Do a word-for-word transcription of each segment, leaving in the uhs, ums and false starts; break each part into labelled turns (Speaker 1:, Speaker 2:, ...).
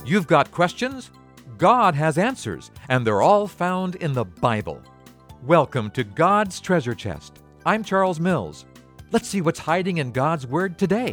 Speaker 1: You've got questions? God has answers, and they're all found in the Bible. Welcome to God's Treasure Chest. I'm Charles Mills. Let's see what's hiding in God's Word today.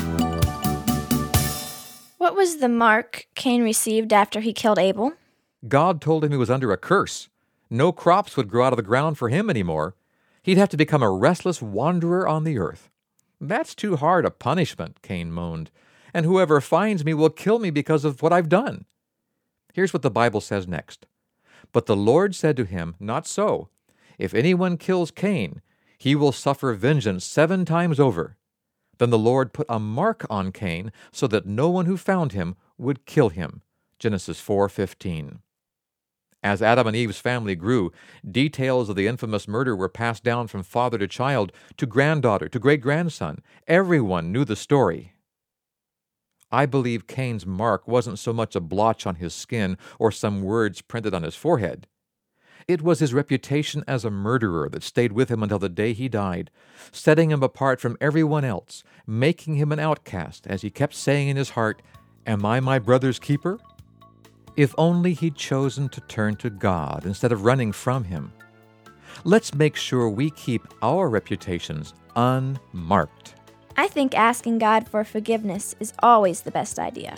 Speaker 2: What was the mark Cain received after he killed Abel?
Speaker 1: God told him he was under a curse. No crops would grow out of the ground for him anymore. He'd have to become a restless wanderer on the earth. That's too hard a punishment, Cain moaned, and whoever finds me will kill me because of what I've done. Here's what the Bible says next. But the Lord said to him, Not so. If anyone kills Cain, he will suffer vengeance seven times over. Then the Lord put a mark on Cain so that no one who found him would kill him. Genesis four fifteen. As Adam and Eve's family grew, details of the infamous murder were passed down from father to child, to granddaughter, to great-grandson. Everyone knew the story. I believe Cain's mark wasn't so much a blotch on his skin or some words printed on his forehead. It was his reputation as a murderer that stayed with him until the day he died, setting him apart from everyone else, making him an outcast as he kept saying in his heart, Am I my brother's keeper? If only he'd chosen to turn to God instead of running from him. Let's make sure we keep our reputations unmarked.
Speaker 2: I think asking God for forgiveness is always the best idea.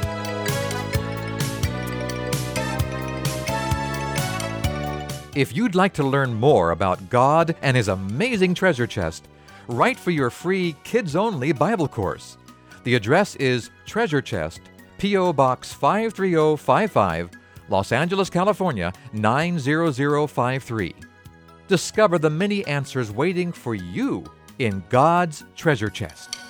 Speaker 1: If you'd like to learn more about God and His amazing treasure chest, write for your free kids-only Bible course. The address is Treasure Chest, P O. Box five three zero five five, Los Angeles, California, nine zero zero five three. Discover the many answers waiting for you in God's treasure chest.